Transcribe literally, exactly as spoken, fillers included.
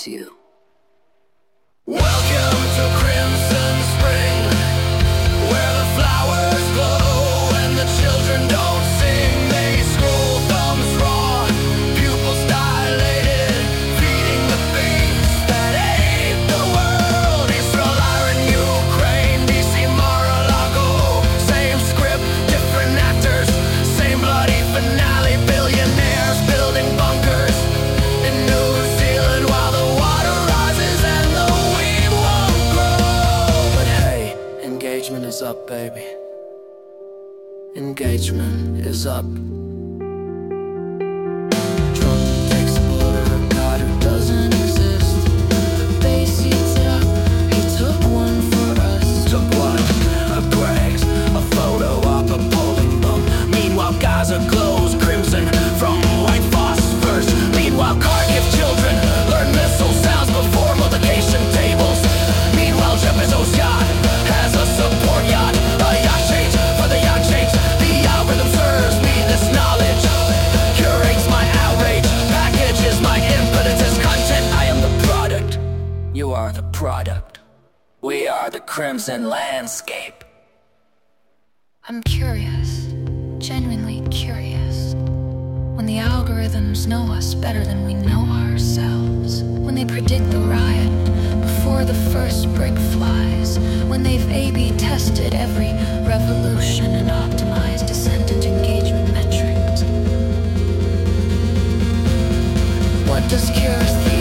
embrace you. Welcome to Crimson Spring, where the flowers glow and the children don't sing. They scroll thumbs raw, pupils dilated, feeding the beast that ate the world. Israel, Iran, Ukraine, D C, Mar-a-Lago. Same script, different actors, same bloody finale. Billionaires building bunkers in New Zealand while the water rises and the weed won't grow. But hey, engagement is up, baby. Engagement is up. Trump takes a border, God who doesn't exist. Base heats it up, he took one for us. Took one, a Greg's, a photo op, a polling bump. Meanwhile Gaza glows crimson from white phosphors. Meanwhile Kharkiv children learn missile sounds before multiplication tables. Meanwhile Jeff Bezos' yacht has a support yacht. A yacht change for the yacht change. The algorithm serves me this knowledge, curates my outrage, packages my impotence as content. I am the product, you are the product. We are the crimson landscape. I'm curious, genuinely curious. When the algorithms know us better than we know ourselves. When they predict the riot before the first brick flies. When they've A B tested every revolution and optimized descendant engagement metrics. What does Curious think?